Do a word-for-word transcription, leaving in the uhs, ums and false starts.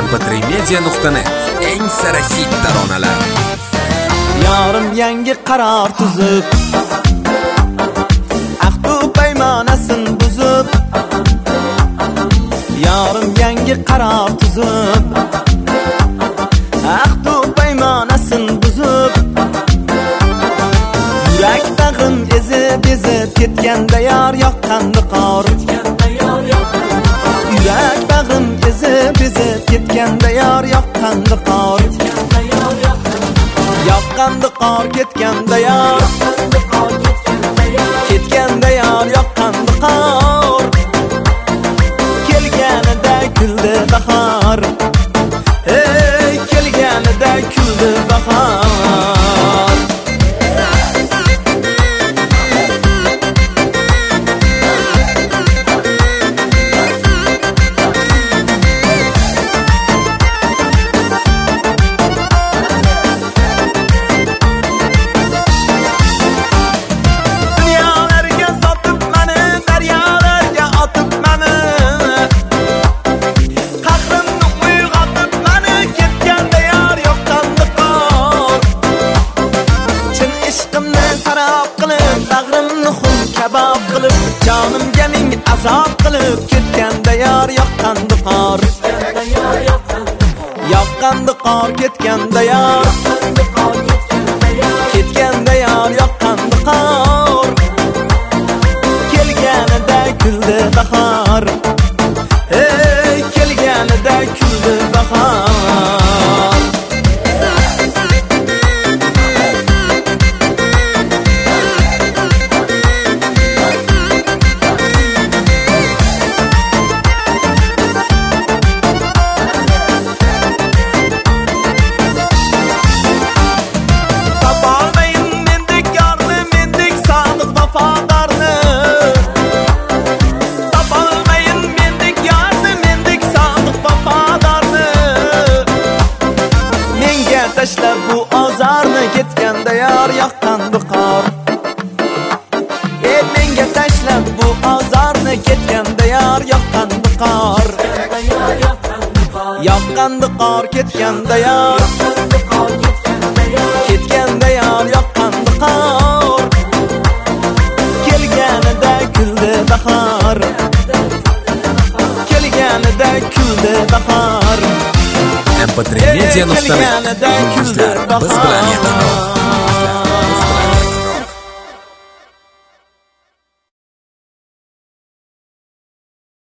em p tre media nuqta net eng sara hit taronalar. Yorim yangi qaror tuzib, ahdu paymonasin buzib. Yorim yangi qaror tuzib, ahdu paymonasin buzib. Yurak tag'im ezib ezib ketganda yor yoqqandi qor. Yurak tag'im ezib ezib ketganda yor yoqqandi qor. Yoqqandi qor ketganda yor, ketganda yor yoqqandi qor. Kelganida kuldi bahor, ey kelganida kuldi bahor. Canimga ming azob qilib ketganda yor yoqqandi qor. Yoqqandi qor ketganda yor, ketganda yor yoqqandi qor. Kelganida kuldi bahor, ey kelganida kuldi bahor. Tashlab bu ozorni ketganda yor yoqqandi qor. Ey menga tashlab bu ozorni ketganda yor yoqqandi qor. Yoqqandi qor ketganda yor, ketganda yor yoqqandi qor. Kelganida kuldi bahor, kelganida kuldi bahor. em p tre media nuqta net biz bilan yaqin.